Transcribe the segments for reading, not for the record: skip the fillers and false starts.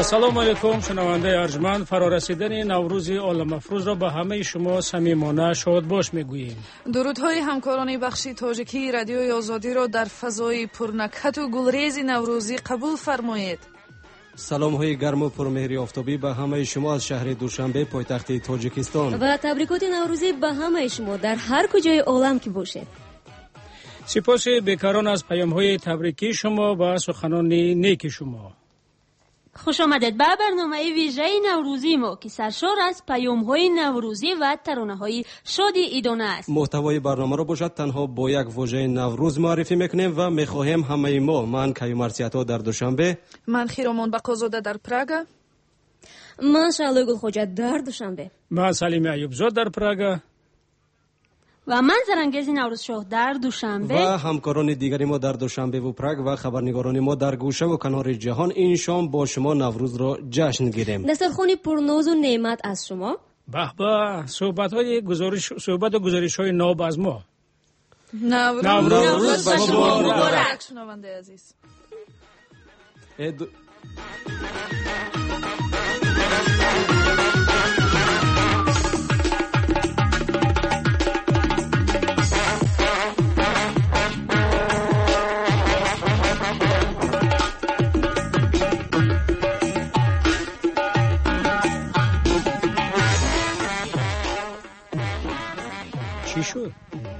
السلام علیکم شنونده ارجمند، فرارسیدن نوروز عالم افروز را به همه شما صمیمانه شاد باش میگوییم. درودهای همکاران بخش تاجیکی رادیوی آزادی را در فضای پرنکهت و گلریز نوروزی قبول فرمایید. سلام های گرم و پرمهری آفتابی به همه شما از شهر دوشنبه پایتخت تاجیکستان و تبریکات نوروزی به همه شما در هر کجای عالم که باشید. سپاس بیکران از پیام‌های تبریکی شما و سخنان نیک شما. خوش آمدید به برنامه ویژه نوروزی ما که سرشار از پیام‌های نوروزی و ترانه‌های شادی عیدانه است. محتوای برنامه را باشد تنها با یک واژه نوروز معرفی میکنیم و میخواهیم همه ما، من کیومرسیاتا در دوشنبه، من خیرامان بقازاده در پراگا، من شعله گلخوجه در دوشنبه، من سلیم ایوبزاد در پراگا و من زرنگیز نوروزشاه در دوشنبه و همکاران دیگری ما در دوشنبه و پراگ و خبرنگاران ما در گوشه و کنار جهان این شام با شما نوروز را جشن گیریم. دسترخوانی پرناز و نعمت از شما. به به، صحبت و گزارش‌های ناب از ما. نوروز به شما مبارک. شنونده عزیز، چی شد؟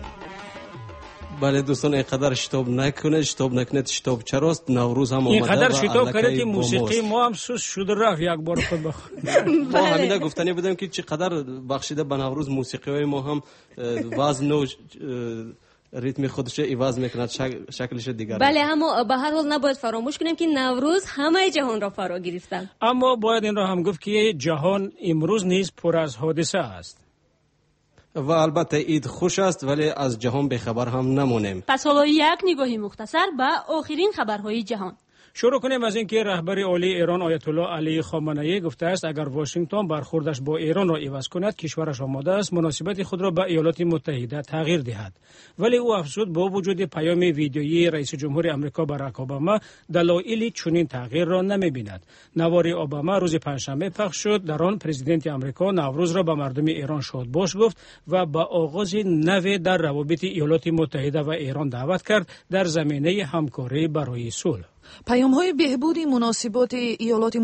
بله دوستان، اینقدر شتاب نکنید. شتاب چراست؟ نوروز هم آمده. اینقدر شتاب کرده که موسیقی ما هم سوس شده رفت یک بار خود بخون. ما همینا گفتنی بودیم که چقدر بخشیده به نوروز موسیقی های ما هم وزن و ریتم خودش عوض میکند، شکلش دیگر. بله، اما به هر حال نباید فراموش کنیم که نوروز همه جهان را فرا گرفته. اما باید این را هم گفت که جهان امروز نیز پر از حادثه است. و البته عید خوش است ولی از جهان بخبر هم نمونیم. پس حالا یک نگاهی مختصر به آخرین خبرهای جهان. شروع کنیم از اینکه رهبر عالی ایران آیت الله علی خامنه‌ای گفته است اگر واشنگتن برخوردش با ایران را عوض کند کشورش آماده است مناسبت خود را به ایالات متحده تغییر دهد. ولی او افزود با وجود پیام ویدیویی رئیس جمهور آمریکا باراک اوباما دلایلی چنین تغییر را نمی‌بیند. نوار اوباما روز پنجشنبه پخش شد. در آن پرزیدنت آمریکا نوروز را به مردم ایران شادباش گفت و به آغاز نوی در روابط ایالات متحده و ایران دعوت کرد در زمینه همکاری برای صلح. پیام‌های بهبود مناسبات ایالات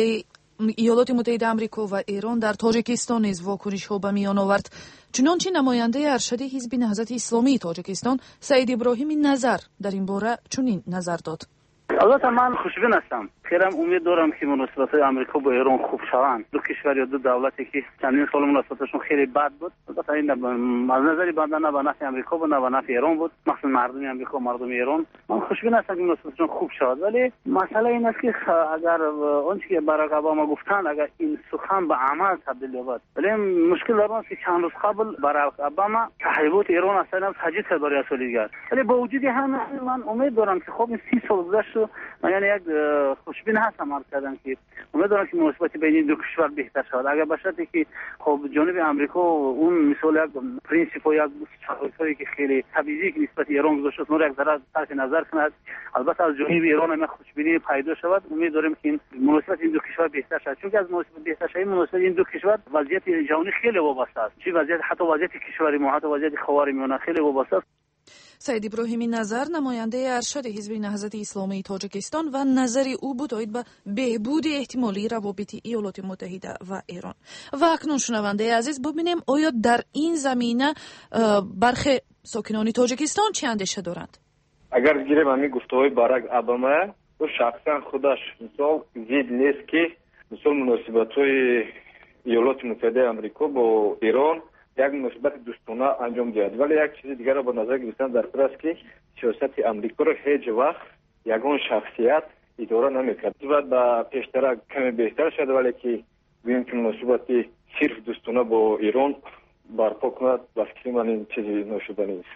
متحده آمریکا و ایران در تاجیکستان نیز واکنش‌ها به میان آورد. چنانچه نماینده ارشد حزب نهضت اسلامی تاجیکستان سعید ابراهیمی نظر در این باره چنین نظر داد. البته من خوشبین هستم. خیرم امید دارم که مناسبات آمریکا با ایران خوب شوند. دو کشور یا دو دولتی که چندین سال مناسباتشون خیلی بد بود، البته این از نظر بنده نه به نفع آمریکا بود نه به نفع ایران بود، مخصوصا مردم آمریکا و مردم ایران. من خوشبین هستم که مناسباتشون خوب شود، ولی مسئله این است که اگر آنچه که باراک اوباما گفتن اگر این سخن به عمل تبدیل یابد، ولی مشکل در است که چند روز قبل باراک اوباما تحریمات ایران اصلا تجدید کرد برای سال دیگر. ولی با وجود همین من امید دارم که خب این 30 سال گذشت من یعنی یک خوشبین هستم عرض کردم که امیدوارم که مناسبات بین این دو کشور بهتر شود. اگر به شرطی که خب جانب آمریکا اون مثال یک پرینسیپ و یک شرایطی که خیلی طبیعی که نسبت ایران گذاشته است اون یک ذره صرف نظر کند، البته از جانب ایران هم خوشبینی پیدا شود. امید دارم که مناسبات این دو کشور بهتر شود، چون از مناسبات بهتر شدن مناسبات این دو کشور وضعیت جهانی خیلی وابسته است. چه وضعیت حتی وضعیت کشور ما حتی وضعیت خاورمیانه خیلی وابسته است. سعید ابراهیمی نظر نماینده ارشد حزب نهضت اسلامی تاجیکستان و نظر او بود آید به بهبود احتمالی روابط ایالات متحده و ایران. و اکنون شنونده عزیز ببینیم آیا در این زمینه برخی ساکنان تاجیکستان چه اندیشه دارند؟ اگر گیریم همین گفته‌های باراک اوباما و شخصا خودش مثال زید نیست که مثال مناسبت‌های ایالات متحده آمریکا با ایران یک مناسبت دوستانه انجام دهد، ولی یک چیز دیگر را به نظر گرفتن در کار است که سیاست آمریکا را هیچ وقت یگان شخصیت اداره نمی‌کرد. باید به پیشتر کمی بهتر شد، ولی که ببینیم که مناسبت صرف دوستانه با ایران برپا کند، بس که من این چیزی ناشدنی است.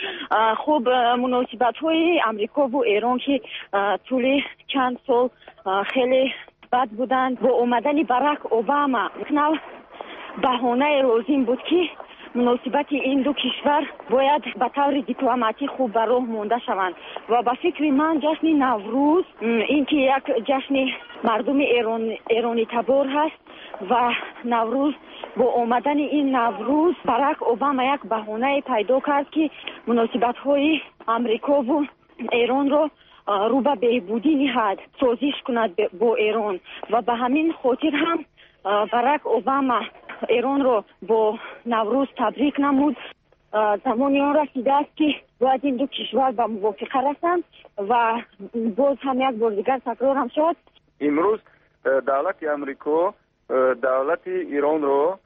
خب مناسبت‌های آمریکا و ایران که طول چند سال خیلی بد بودند، با اومدن باراک اوباما بهانه لازم بود که مناسبت این دو کشور باید به طور دیپلماتی خوب به راه مانده شوند و به فکر من جشن نوروز این که یک جشن مردم ایرانی تبار هست و نوروز با آمدن این نوروز باراک اوباما یک بهانه پیدا کرد که مناسبت های امریکا و ایران رو رو به بهبودی نهاد، سازش کند با ایران و به همین خاطر هم باراک اوباما ایران رو با نوروز تبریک نمود. زمانی آن رسیده است که باید این دو کشور به موافقه رسند و باز هم یک بار دیگر تکرار هم شد. امروز دولت امریکا دولت ایران رو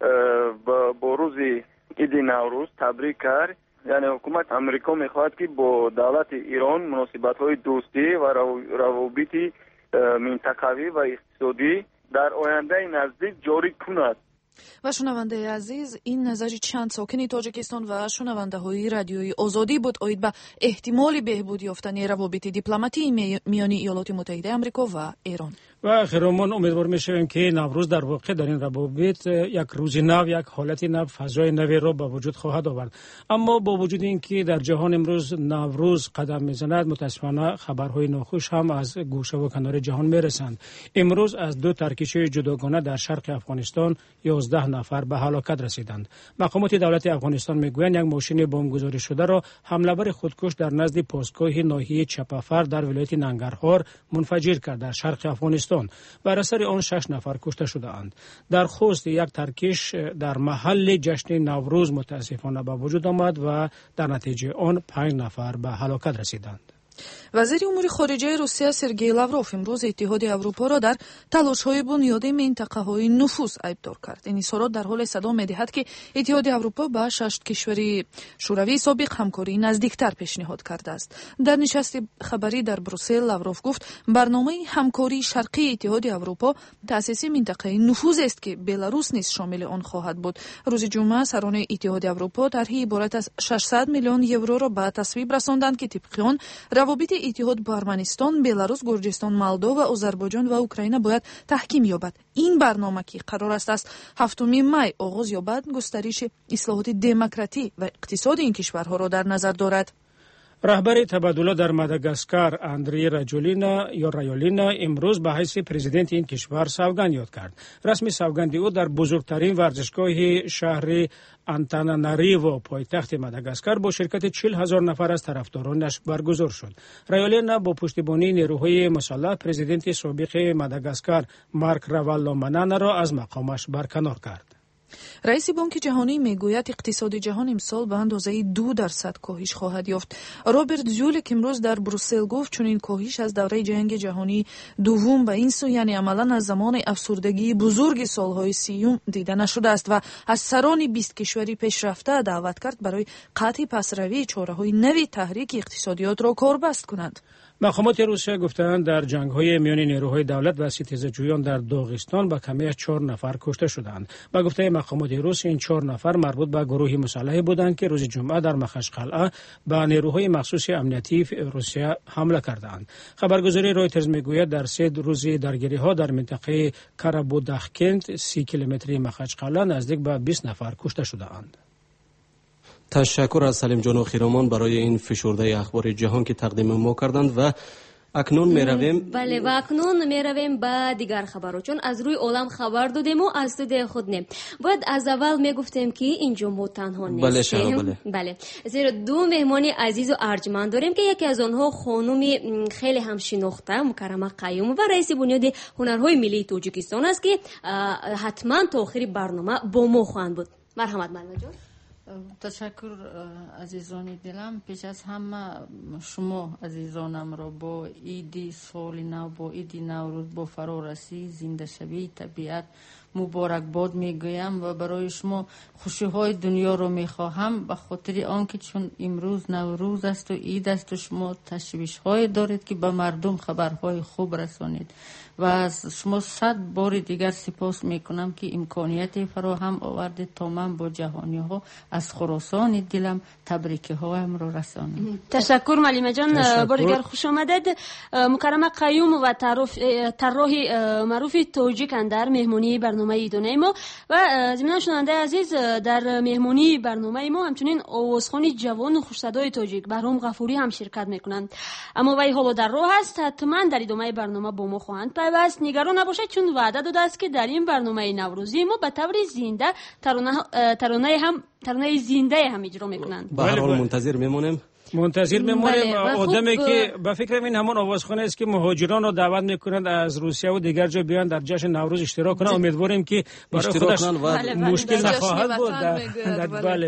با روز عید نوروز تبریک کرد. یعنی حکومت امریکا میخواهد که با دولت ایران مناسبت‌های دوستی و روابط منطقوی و اقتصادی در آینده نزدیک جاری کند. و شنونده عزیز، این نظری چند ساکن تاجیکستان و شنونده های رادیوی آزادی بود اوید به احتمال بهبود یافتن روابط دیپلماتی میان ایالات متحده آمریکا و ایران. و آخرمان امیدوار میشویم که نوروز در واقع در این روابط یک روز نو، یک حالت نو، فضای نوی را به وجود خواهد آورد. اما با وجود اینکه در جهان امروز نوروز قدم میزند، متاسفانه خبرهای ناخوش هم از گوشه و کنار جهان میرسند. امروز از دو ترکیشه جداگانه در شرق افغانستان 11 نفر به هلاکت رسیدند. مقامات دولت افغانستان میگویند یک ماشین بمبگذاری شده را حمله‌ور خودکش در نزد پاسگاه ناحیه چپافر در ولایت ننگرهار منفجر کرد در شرق افغانستان. بر اثر آن 6 نفر کشته شدند. در خوست یک ترکش در محل جشن نوروز متاسفانه به وجود آمد و در نتیجه آن 5 نفر به هلاکت رسیدند. وزیر امور خارجه روسیه سرگئی لاوروف امروز اتحاد اروپا را در تلاش‌های بنیاد منطقه‌های نفوذ ایبدار کرد. این اظهارات در حال صدا می‌دهد که اتحاد اروپا با 6 کشور شوروی سابق همکاری نزدیکتر پیشنهاد کرده است. در نشست خبری در بروسل لاوروف گفت برنامه همکاری شرقی اتحاد اروپا تأسیس منطقه نفوذ است که بلاروس نیز شامل آن خواهد بود. روز جمعه سران اتحاد اروپا طرحی عبارت از 600 میلیون یورو را به تصویب رساندند که طبق آن روابط اتحاد با ارمنستان، بلاروس، گرجستان، مولدو و آذربایجان و اوکراین باید تحکیم یابد. این برنامه که قرار است از 7 می آغاز یابد، گسترش اصلاحات دموکراتی و اقتصاد این کشورها را در نظر دارد. رهبر تبادله در ماداگاسکار اندری رایولینا امروز به حیث پرزیدنت این کشور سوگند یاد کرد. رسم سوگندی او در بزرگترین ورزشگاه شهر آنتاناناریوو پایتخت ماداگاسکار با شرکت 40,000 نفر از طرفدارانش برگزار شد. رایولینا با پشتیبانی نیروهای مسلح پرزیدنت سابق ماداگاسکار مارک راوالومانانا را از مقامش برکنار کرد. رئیس بانک جهانی میگوید اقتصاد جهان امسال به اندازه 2% کاهش خواهد یافت. رابرت زولک امروز در بروسل گفت چون این کاهش از دوره جنگ جهانی دوم به این سو، یعنی عملا از زمان افسردگی بزرگ سالهای 30 دیده نشده است و از سران 20 کشوری پیشرفته دعوت کرد برای قطع پسروی چاره‌های نوی تحریک اقتصادیات را کاربست کنند. مقامات روسیه گفتند در جنگ‌های میان نیروهای دولت و ستیزجویان در داغستان به کمی 4 نفر کشته شدند. با گفته مقامات روس این 4 نفر مربوط به گروهی مسلح بودند که روز جمعه در مخشقلعه به نیروهای مخصوص امنیتی روسیه حمله کردند. خبرگزاری رویترز میگوید در 3 روز درگیری‌ها در منطقه کارابوداخکند 30 کیلومتری مخشقلعه نزدیک به 20 نفر کشته شدند. تشکر از سلیم جان و خیرامان برای این فشرده اخبار جهان که تقدیم ما کردند و اکنون میرویم بله و اکنون میرویم به دیگر خبرها، چون از روی عالم خبر دادیم و از استودیو خود نه. باید از اول میگفتیم که اینجا ما تنها نیستیم. بله زیرا 2 مهمان عزیز و ارجمند داریم که یکی از آنها خانم خیلی هم شناخته مکرمه قیوم و رئیس بنیاد هنرهای ملی تاجیکستان است که حتما تا آخر برنامه با ما خواهند بود. مرحمت ملما جان. تشکر عزیزان دلم. پیش از همه شما عزیزانم را با عید سال نو، با عید نوروز با فرارسی زنده شوی طبیعت مبارکباد میگویم و برای شما خوشی های دنیا رو میخواهم، به خاطر آنکه چون امروز نوروز است و عید است و شما تشویش های دارید که به مردم خبرهای خوب رسانید. و از شما 100 بار دیگر سپاس میکنم که امکانیت فراهم آورده تا من با جهانی ها از خراسان دلم تبریک هایم را رسانم. تشکر معلم جان، بار دیگر خوش آمدید. مکرمه قیوم و طراح معروف تاجیک در مهمانی برنامه دونه ما و ضمن شنونده عزیز، در مهمانی برنامه ما همچنین آوازخوان جوان و خوشصدای تاجیک بهرام غفوری هم شرکت میکنند. اما وی حالا در راه است، حتما در ادامه برنامه با ما خواهند پیوست. نگران نباشید چون وعده داده است که در این برنامه نوروزی ما به طور زنده ترانه زنده هم اجرا میکنند. به هر حال منتظر میمونیم. آدمی که به فکر این همون آوازخانه است که مهاجران رو دعوت میکنند از روسیه و دیگر جا بیان در جشن نوروز اشتراک کنند. امیدواریم که برای خودش مشکل نخواهد بود. بله.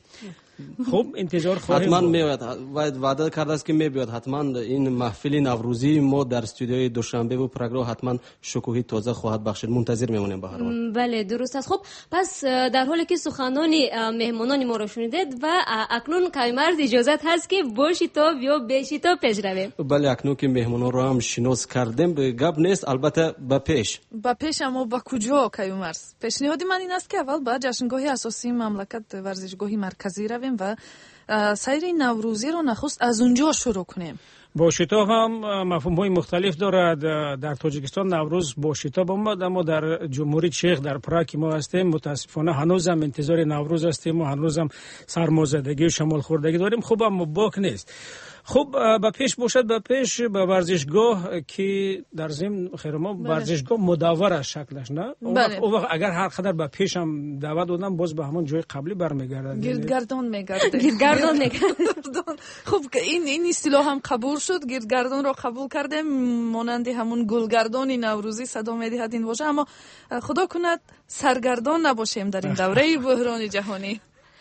خوب انتظار خواهیم. حتما میاد، وعده کرده است که میاد. حتما این محفل نوروزی ما در استودیوی دوشنبه و پروگرام حتما شکوهی تازه خواهد بخشید. منتظر میمونیم به هر حال. بله درست است. خب پس در حالی که سخنان مهمانان ما را شنیدید و اکنون کایمرز اجازت هست که باشیتاب یا بشیتاب پیش رویم. بله اکنون که مهمانان را هم شناس کردیم گپ نیست، البته به پیش اما با کجا کایمرز؟ پیشنهاد من این است که اول با جشنگاه اساسی مملکت ورزشگاه مرکزی رویم و سیر نوروزی رو نخست از اونجا شروع کنیم. با شتاب هم مفهوم‌های مختلف دارد. در تاجیکستان نوروز با شتاب آمد، اما در جمهوری چک در پراگ ما هستیم متاسفانه هنوز هم انتظار نوروز هستیم و هنوز هم سرمازدگی و شمال خوردگی داریم. خوب اما باک نیست. خب به پیش باشد، به پیش به ورزشگاه که در ضمن خیر ما ورزشگاه مدور از شکلش نه اون وقت اگر هر قدر به پیش هم دعوت دادن باز به همون جای قبلی برمیگردد، گردگردان میگرده. خب این اصطلاح هم قبول شد، گردگردان رو قبول کردیم، مانند همون گلگردان نوروزی صدا میدهد این واژه. اما خدا کند سرگردان نباشیم در این دوره بحران جهانی.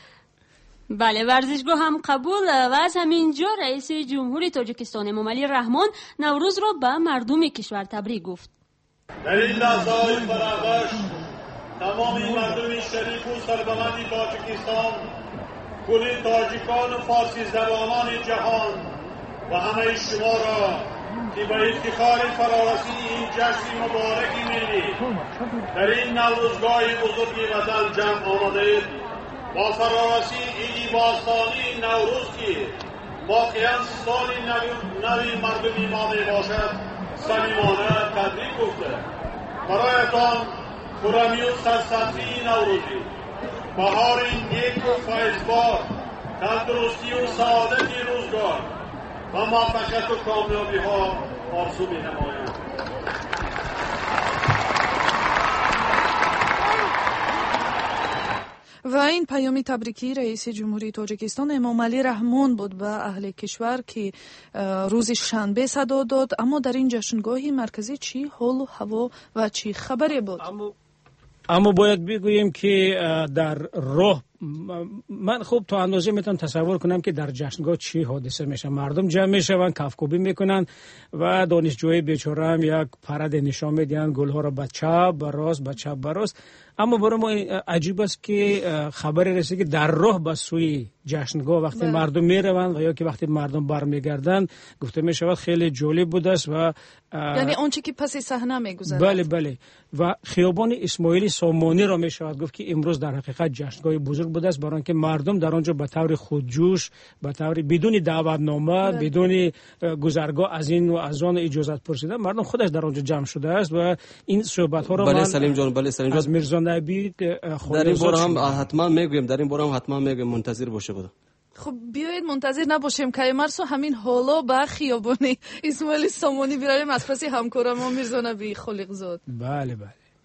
بله ورزشگاه هم قبول و از همینجا رئیس جمهوری تاجیکستان امام علی رحمان نوروز را به مردم کشور تبریک گفت. در این لحظه‌های فراغش تمام مردم شریف و سربلند تاجیکستان، کل تاجیکان و فارسی زبانان جهان و همه شما را که به افتخار فرارسی این جشن مبارک ملی در این نوروزگاه بزرگ وطن جمع آمدید. با فرارسی عید باستانی نوروز که واقعا سال نوی مردمی ما می باشد صمیمانه تبریک گفته. برایتان خرمی و سرسبزی نوروزی، بهار نیک و فیضبار، تندرستی و سعادت روزگار و موفقیت و کامیابی ها آرزو می نمایم. و این پیام تبریکی رئیس جمهوری تاجیکستان امام علی رحمان بود به اهل کشور که روز شنبه صدا داد. اما در این جشنگاه مرکزی چی حال و هوا و چی خبری بود؟ اما باید بگوییم که در راه من خوب تا اندازه میتونم تصور کنم که در جشنگاه چی حادثه میشه. مردم جمع میشون، کفکوبی میکنن و دانشجوی بیچاره هم یک پرده نشان میدن، گلها را به چپ به راست به چپ به راست. اما برای ما عجیب است که خبری رسید که در راه به سوی جشنگاه وقتی مردم میروند و یا که وقتی مردم برمیگردند گفته میشود خیلی جالب بوده است و یعنی آنچه که پس صحنه میگذرد. بله و خیابان اسماعیلی سامانی را میشود گفت که امروز در حقیقت جشنگاه بزرگ بوده است، برای اینکه مردم در آنجا به طور خودجوش، به طور بدون دعوتنامه، بدون گذرگاه از این و از آن اجازت پرسیدن، مردم خودش در آنجا جمع شده است و این صحبت ها را بله سلیم جان از میرزا نبی در این بار هم حتما میگویم منتظر باشه بود. خب بیایید منتظر نباشیم که مرسو همین حالا به خیابانی اسماعیلی سامانی بیاریم از پس همکارم ما میرزا نبی خالق زاد. بله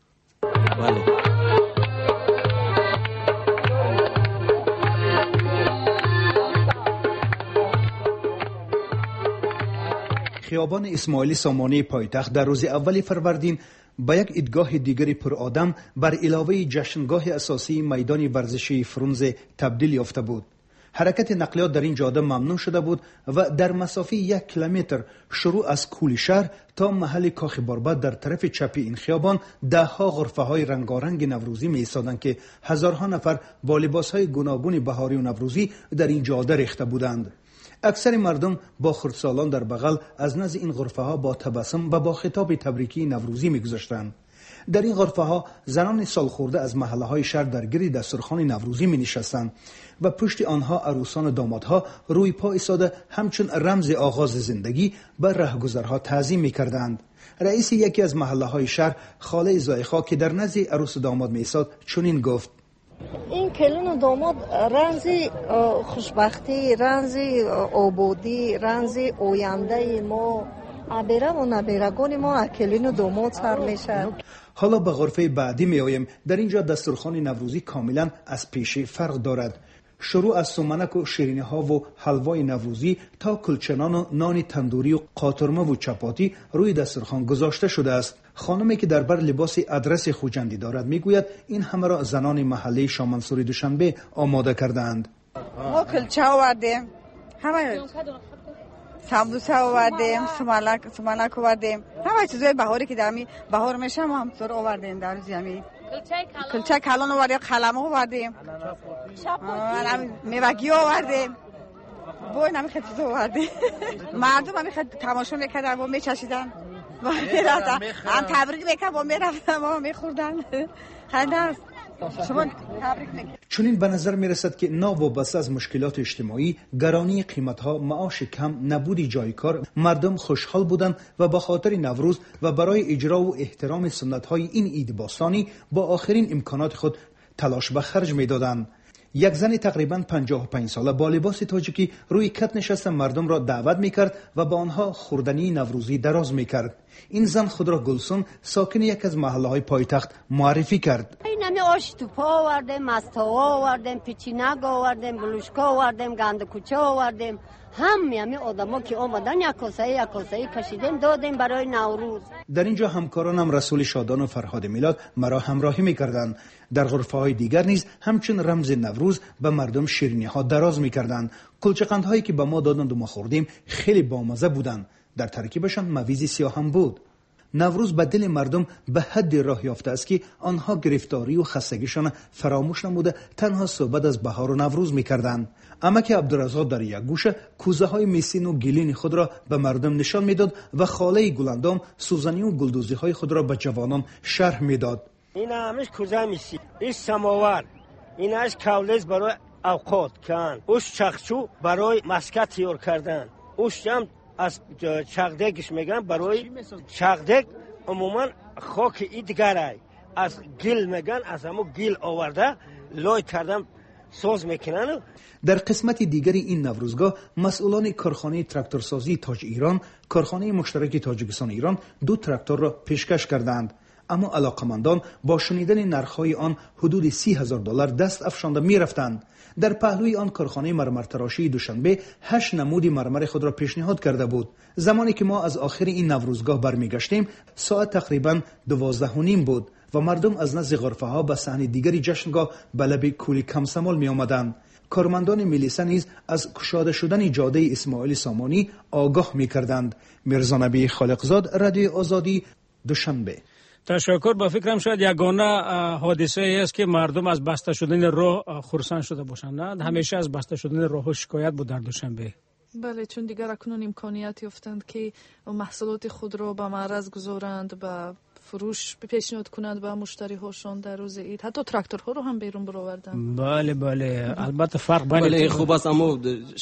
خیابان اسماعیلی سامانی پایتخت در روز اول فروردین با یک ایدگاه دیگری پر آدم بر علاوه جشنگاه اساسی میدان ورزشی فرونز تبدیل یافته بود. حرکت نقلیات در این جاده ممنوع شده بود و در مسافه 1 کیلومتر شروع از کولی شهر تا محل کاخ باربد در طرف چپی این خیابان دهها غرفه های رنگارنگ نوروزی می ایستادند که هزارها نفر با لباس های گوناگون بهاری و نوروزی در این جاده ریخته بودند. اکثر مردم با خردسالان در بغل از نزد این غرفه ها با تبسم و با خطاب تبریکی نوروزی می‌گذشتند. در این غرفه ها زنان سالخورده از محله های شهر در گرد دسترخوان نوروزی می نشستند و پشت آنها عروسان و دامادها روی پا ایستاده همچون رمز آغاز زندگی به رهگذرها تعظیم می کردند. رئیس یکی از محله های شهر، خاله زایخا، که در نزد عروس و داماد می ایستاد چنین گفت: این کلون و داماد رمز خوشبختی، رمز آبادی، رمز آینده ما، ابره و نبیرگان ما کلون و داماد سر میشه. حالا به غرفه بعدی می آیم. در اینجا دسترخوان نوروزی کاملا از پیش فرق دارد. شروع از سومنک و شیرینی ها و حلوای نوروزی تا کلچنان و نان تندوری و قاطرمه و چپاتی روی دسترخوان گذاشته شده است. خانمی که در بر لباس ادرس خوجندی دارد میگوید این همه را زنان محله شامنسوری دوشنبه آماده کردند. ما کلچه آوردیم، همه سمبوسه آوردیم، سمنک آوردیم، همه چیزای بهاری که در بهار میشه ما هم سر آوردیم. در زمین کلچه کلان آوردیم، قلم آوردیم، میوگی آوردیم، بوی نمی خیلی چیز آوردیم. مردم همی خیلی تماشا میکردن و میچشیدن و میرفتن، هم تبریک میکردن و میرفتن و میخوردن. خیلی است. چنین به نظر می رسد که ناوابسته از مشکلات اجتماعی، گرانی قیمتها، معاش کم، نبودی جای کار، مردم خوشحال بودند و به خاطر نوروز و برای اجرا و احترام سنت های این عید باستانی با آخرین امکانات خود تلاش به خرج می دادند. یک زن تقریباً 55 ساله با لباس تاجیکی روی کت نشسته مردم را دعوت میکرد و با آنها خوردنی نوروزی دراز میکرد. این زن خود را گلسون، ساکن یک از محله های پایتخت، معرفی کرد. این آش توپا آوردیم، مستوا آوردیم، پیچینگ آوردیم، بلوشکا آوردیم، گند کوچه آوردیم. همه آدما که آمدن یک کاسه کشیدیم دادیم برای نوروز. در اینجا همکارانم رسول شادان و فرهاد میلاد مرا همراهی میکردند. در غرفه های دیگر نیز همچون رمز نوروز به مردم شیرینی ها دراز میکردند. کلچه قند هایی که به ما دادند و ما خوردیم خیلی بامزه بودند. در ترکیبشان مویزی سیاه هم بود. نوروز به دل مردم به حد راه یافته است که آنها گرفتاری و خستگیشان فراموش نموده تنها صحبت از بهار و نوروز میکردند. عمک عبدالرزاق در یک گوشه کوزه های میسین و گلین خود را به مردم نشان میداد و خاله گلندام سوزنی و گلدوزی های خود را به جوانان شرح میداد. این همش کوزه میسین، این سماور، این از کاولز برای اوقات کن، اوش چخچو برای مسکت تیار کردن، اوش هم از چغدگش میگن برای چغدگ عموما خاک ایدگره از گل میگن، از همو گل آورده لای کردن ساز میکنن. در قسمت دیگری این نوروزگاه مسئولان کارخانه تراکتورسازی تاج ایران، کارخانه مشترک تاجیکستان ایران 2 تراکتور را پیشکش کردند. اما علاقمندان با شنیدن نرخ‌های آن حدود $30,000 دست افشانده می‌رفتند. در پهلوی آن کارخانه مرمرتراشی دوشنبه 8 نمود مرمر خود را پیشنهاد کرده بود. زمانی که ما از آخر این نوروزگاه برمیگشتیم ساعت تقریباً 12:30 بود و مردم از نزد غرفه‌ها به صحن دیگری جشنگاه به لب کولی کمسمال می‌آمدند. کارمندان ملیسا نیز از گشاده شدن جاده اسماعیل سامانی آگاه می‌کردند. میرزا نبی خالقزاد، رادیو آزادی، دوشنبه. تشکر. با فکرم شاید یگانه حادثه است که مردم از بسته شدن راه خرسند شده باشند. نه، همیشه از بسته شدن راه شکایت بود در دوشنبه. بله، چون دیگر اکنون امکانیت یافتند که محصولات خود را به معرض گذارند، به فروش پیشنهاد کنند به مشتری هاشون در روز عید. حتی تراکتورها رو هم بیرون برآوردند. بله البته فرق بله خوب است، اما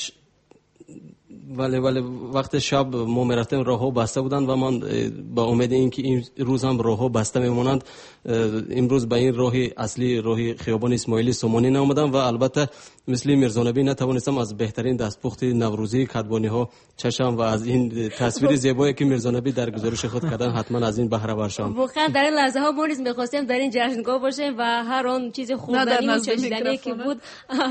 ولی وقت شب ما میرفتیم راه‌ها بسته بودند و من با امید اینکه این روز هم راه‌ها بسته میمونند امروز به این راه اصلی راه خیابان اسماعیلی سامانی نآمدم و البته مثل میرزا نبی نتوانستم از بهترین دستپخت نوروزی کدبانی‌ها چشم و از این تصویر زیبایی که میرزا نبی در گزارش خود کردن حتما از این بهره بر شوم. واقعا در این لحظه ها ما نیز می‌خواستیم در این جشنگاه باشیم و هر آن چیز خوردنی و چشیدنی که بود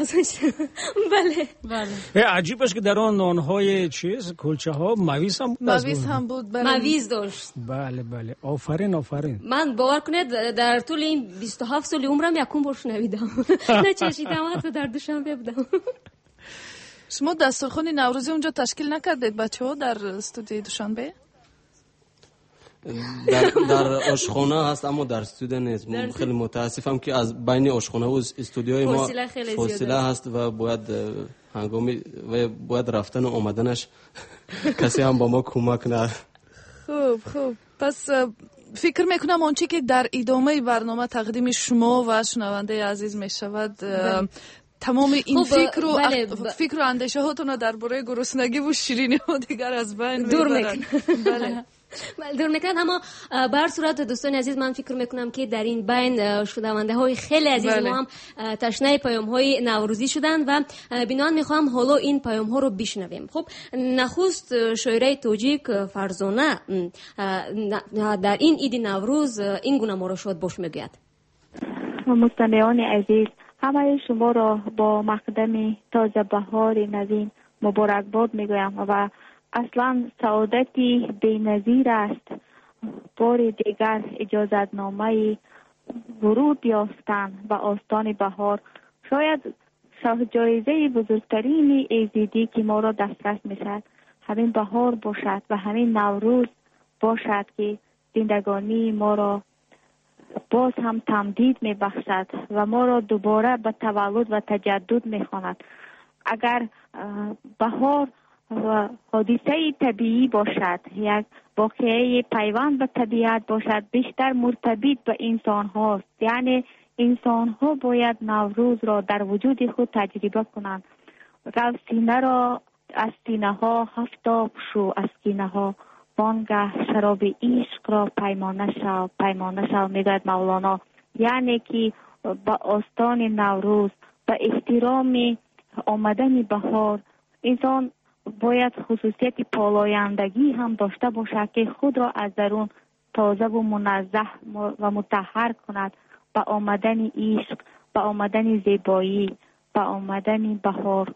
بله عجیب است که در آن نان‌های چیز کلچه ها مویز هم بود. مویز داشت. بله آفرین. من باور کنید در طول این 27 سال عمرم یکم بار شنیدم نه چشیدم، حتی در دوشنبه بودم. شما دسترخوان نوروزی اونجا تشکیل نکردید بچه‌ها در استودیوی دوشنبه؟ در آشخانه هست اما در استودیو نیست. خیلی متاسفم که از بین آشخانه و استودیوی ما فاصله هست و باید هنگامی و باید رفتن و آمدنش کسی هم با ما کمک نه. خوب پس فکر میکنم آنچه که در ادامه برنامه تقدیم شما و شنونده عزیز میشود تمام این فکر و اندیشه هاتون درباره گرسنگی و شیرینی ها دیگر از بین دور میکنه. دور میکنن. اما بر صورت دوستان عزیز من فکر میکنم که در این بین شنونده های خیلی عزیز ما هم تشنه پیام های نوروزی شدن و بنابراین میخوام حالا این پیام ها رو بشنویم. خب نخست شاعره تاجیک فرزانه در این عید نوروز این گونه مراشات باش میگوید. مستمعان عزیز، همه شما را با مقدم تازه بهار نوین مبارکباد میگویم و اصلا سعادتی بی‌نظیر است بار دیگر اجازتنامه ورود یافتن و آستان بهار. شاید جایزه بزرگترین ایزدی که ما را دسترس میشد همین بهار باشد و همین نوروز باشد که زندگانی ما را باز هم تمدید میبخشد و ما را دوباره به تولد و تجدد میخواند. اگر بهار و حادثه طبیعی باشد، یک واقعه پیوند به طبیعت باشد، بیشتر مرتبط به انسان هاست. یعنی انسان ها باید نوروز را در وجود خود تجربه کنند. سینه را از سینه ها هفتاب شو، از سینه ها بانگه شراب عشق را پیمانه شو میگوید مولانا. یعنی که با آستان نوروز به احترام آمدن بهار انسان باید خصوصیت پالایندگی هم داشته باشد که خود را از درون تازه و منزه و مطهر کند به آمدن عشق، به آمدن زیبایی، به آمدن بهار.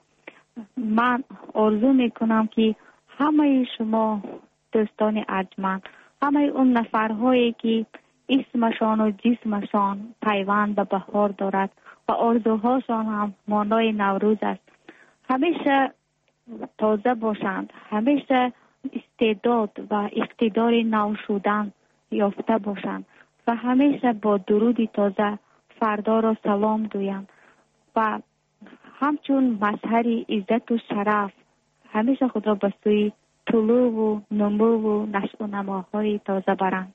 من آرزو میکنم که همه شما دوستان ارجمند، همه اون نفرهایی که اسمشان و جسمشان پیوند به بهار دارد و آرزوهاشان هم مانای نوروز است، همیشه تازه باشند، همیشه استعداد و اقتدار نو شدن یافته باشند و همیشه با درود تازه فردا را سلام گویند و همچون مظهر عزت و شرف همیشه خود را به سوی طلوع و نمو و نشو و نماهای تازه برند.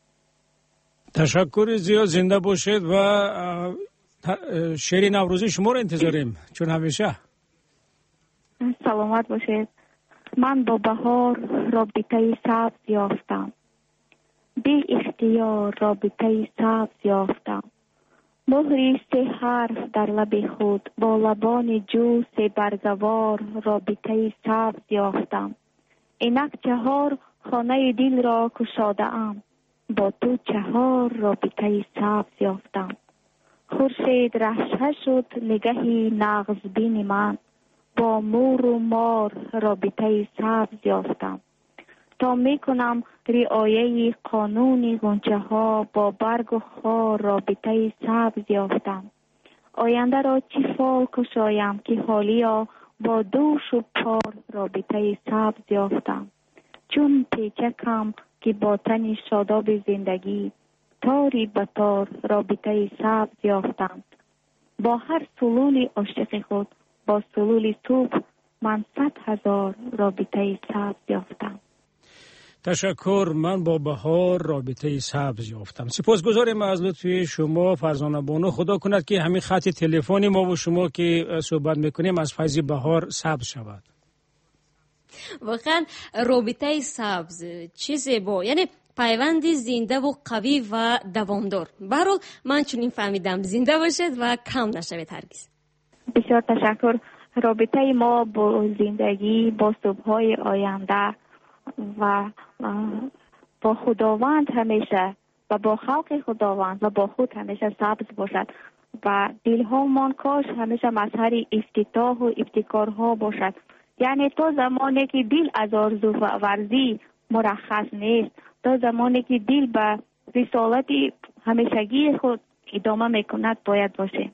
تشکر زیاد، زنده باشید و شعر نوروزی شما را انتظاریم چون همیشه. سلامت باشید. من با بهار رابطه سبز یافتم، بی اختیار رابطه سبز یافتم. مهری 3 حرف در لب خود با لبان جوس برگوار رابطه سبز یافتم. اینک 4 خانه دل را کشاده ام، با تو 4 رابطه سبز یافتم. خورشید رشحه شد نگهی نغز بین من، با مور و مار رابطه سبز یافتم. تا می کنم رعایه قانون غنچه ها، با برگ و خار رابطه سبز یافتم. آینده را چی فال کشایم که حالیا، با دوش و پار رابطه سبز یافتم. چون پیچکم که با تن شاداب زندگی، تاری به تار رابطه سبز یافتم. با هر سلول عاشق خود، با سلول صبح من 100,000 رابطه سبز یافتم. تشکر. من با بهار رابطه سبز یافتم. سپاسگزاریم از لطف شما فرزانه بانو. خدا کند که همین خط تلفنی ما و شما که صحبت میکنیم از فیض بهار سبز شود. واقعا رابطه سبز چیزی با یعنی پیوندی زنده و قوی و دوامدار. برحال من چنین فهمیدم، زنده باشد و کم نشود هرگز. بسیار تشکر. رابطه ما با زندگی، با صبح‌های آینده و با خداوند همیشه و با خلق خداوند و با خود همیشه سبز باشد و دل‌هامان کاش همیشه مظهر افتتاح و ابتکارها باشد. یعنی تا زمانی که دل از آرزو و ورزی مرخص نیست، تا زمانی که دل به رسالت همیشگی خود ادامه میکند باید باشه.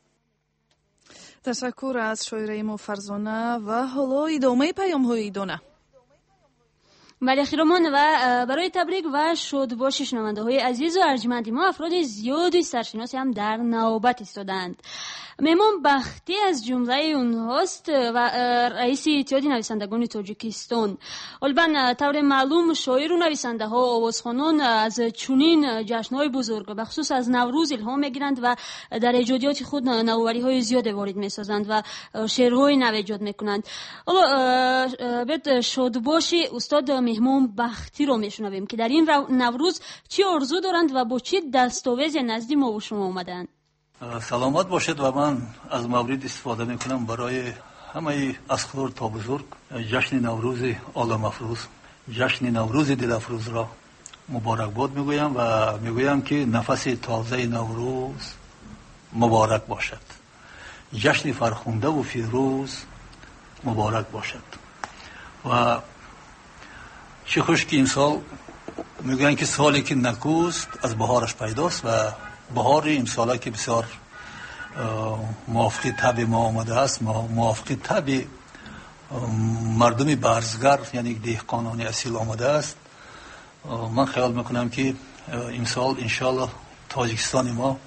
تشکر از شاعره ما فرزانه و حالا ادامه پیام های دانه. بله خیرمان، و برای تبریک و شادباش شنونده‌های عزیز و ارجمند ما افراد زیادی سرشناسی هم در نوبت ایستادند. مهمان بختی از جمله اونهاست و رئیس اتحاد نویسندگان تاجیکستان. البته طور معلوم شاعر و نویسنده ها آوازخوانان از چنین جشن‌های بزرگ به خصوص از نوروز الهام میگیرند و در ایجادیات خود نوآوری‌های زیاد وارد می‌سازند و شعرهای نو ایجاد می‌کنند. حالا بد شادباشی استاد مهمان بختی رو میشنویم که در این نوروز چی آرزو دارند و با چی دستاویز نزدی ما و شما آمدند. سلامت باشد و من از مورد استفاده میکنم برای همه از خرد تا بزرگ جشن نوروز عالم افروز، جشن نوروز دل افروز را مبارکباد میگویم و میگویم که نفس تازه نوروز مبارک باشد، جشن فرخنده و فیروز مبارک باشد. و چه خوش که این سال میگوین که سالی که نکوست از بهارش پیداست و بهار این ساله که بسیار موافق طبع ما آمده است، موافق طبع مردم برزگر یعنی دهقانان اصیل آمده است. من خیال میکنم که این سال انشالله تاجیکستان ما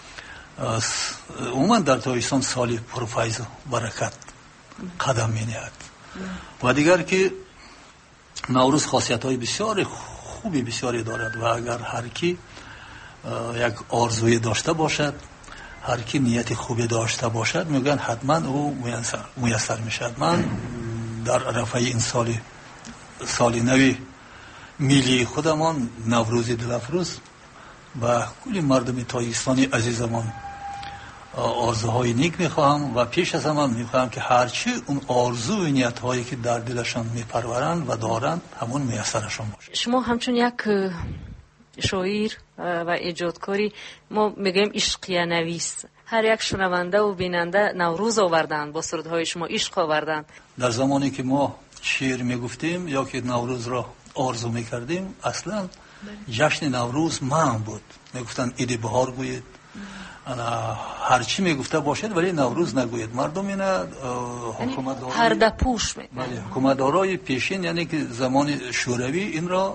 عموما در تاجیکستان سالی پرفیض و برکت قدم می نهد. و دیگر که نوروز خاصیت های بسیار خوبی بسیاری دارد و اگر هر کی یک آرزوی داشته باشد، هر کی نیت خوبی داشته باشد، میگن حتما او میسر میشد. من در رفع این سال نوی میلی خودمان نوروز دل افروز و کلی مردم تاجیکستانی عزیزمان آرزوهای نیک میخواهم و پیش از همه میخواهم که هرچی اون آرزو و نیت هایی که در دلشان میپرورند و دارند همون میسرشان باشه. شما همچون یک شاعر و ایجادکاری، ما میگیم عشقیه نویس، هر یک شنونده و بیننده نوروز آوردند، با سرودهای شما عشق آوردند. در زمانی که ما شعر میگفتیم یا که نوروز را آرزو میکردیم، اصلا جشن نوروز مهم بود. میگفتن عید بهار گوید، هرچی میگفته باشد ولی نوروز نگوید. مردم اینا حکومتدارای پرده پوش حکومتدارای پیشین یعنی که زمان شوروی این را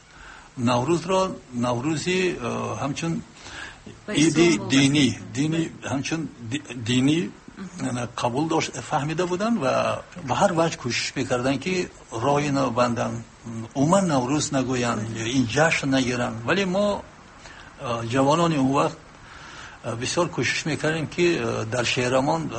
نوروزی همچون عید دینی همچون دینی قبول داشت فهمیده بودن و به هر وجه کوشش میکردن که راه نبندن، عموما نوروز نگوین یا این جشن نگیرن. ولی ما جوانان اون وقت بسیار کوشش میکردیم که در شعرمان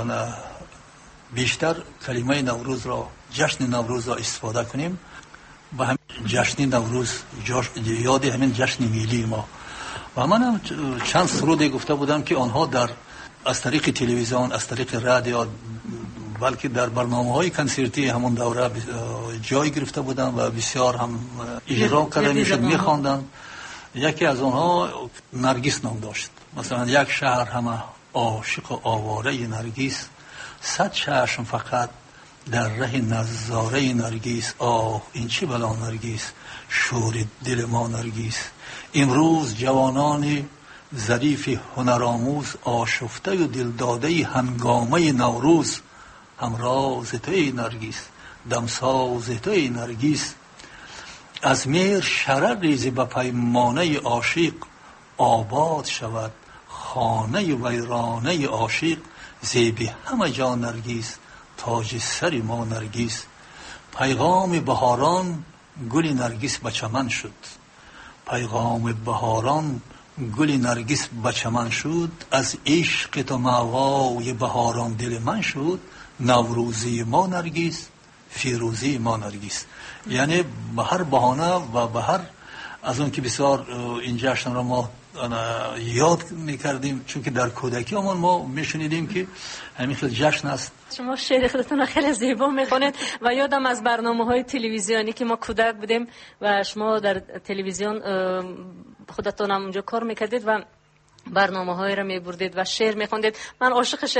بیشتر کلمه نوروز را، جشن نوروز را استفاده کنیم و همین جشن نوروز یاد همین جشن میلی ما. و من هم چند سرودی گفته بودم که آنها از طریق تلویزیون، از طریق رادیو، بلکه در برنامه‌های کنسرتی همون دوره جای گرفته بودن و بسیار هم اجرا کرده میشد، میخواندن. یکی از آنها نرگس نام داشت. مثلا یک شهر همه عاشق و آواره نرگس، 100 چشم فقط در ره نظاره نرگس. آه این چه بلا نرگس، شور دل ما نرگس. امروز جوانان ظریف هنرآموز، آشفته و دلداده هنگامه نوروز، همراز توی نرگس، دمساز توی نرگس. از مهر شرر ریزی به پیمانه عاشق، آباد شود خانه ویرانه عاشق. زیبی همه جا نرگس، تاج سر ما نرگس. پیغام بهاران گل نرگس به چمن شد، پیغام بهاران گل نرگس به چمن شد. از عشق تو موای بهاران دل من شد. نوروزی ما نرگس، فیروزی ما نرگس. یعنی به هر بهانه و به هر از اون که بسیار این جشن را ما یاد میکردیم، چون که در کودکی ما میشنیدیم که همین خیلی جشن است. شما شعر خودتون خیلی زیبا میخونید و یادم از برنامه‌های تلویزیونی که ما کودک بودیم و شما در تلویزیون خودتون هم اونجا کار میکردید و برنامه‌های را میبردید و شعر میخوندید. من عاشق